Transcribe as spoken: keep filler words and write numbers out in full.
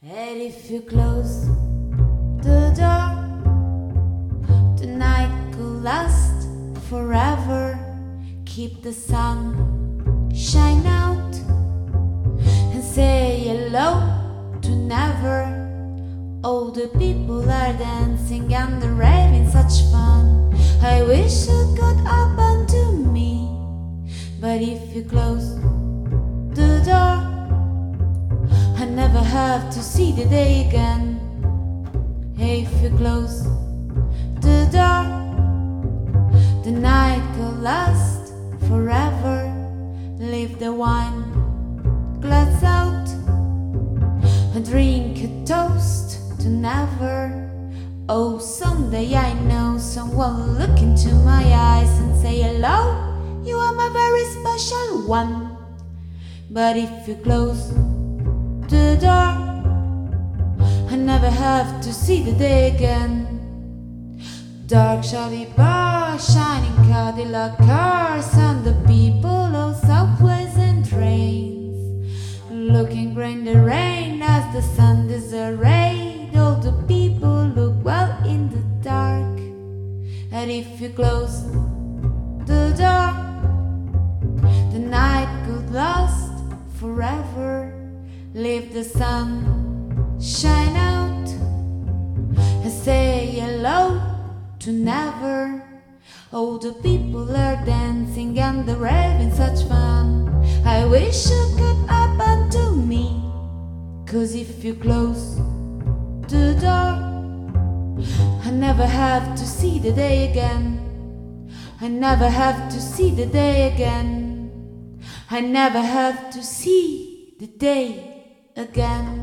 And if you close the door, the night could last forever. Keep the sun shine out and say hello to never. All the people are dancing and they're having such fun. I wish it could happen to me, but if you close the door, I never have to see the day again. If you close the door, the night could last forever. Leave the wine glass out and drink a toast to never. Oh, someday I know someone will look into my eyes and say hello, you are my very special one. But if you close the door, I never have to see the day again. Dark shady bar, shining Cadillac cars, and the people of subways and trains, looking grey in the rain as the sun disarrayed. All the people look well in the dark. And if you close the door, the night could last forever. Leave the sun shine out and say hello to never. All the people are dancing and they're having such fun. I wish it could happen to me, 'cause if you close the door, I never have to see the day again. I never have to see the day again. I never have to see the day again.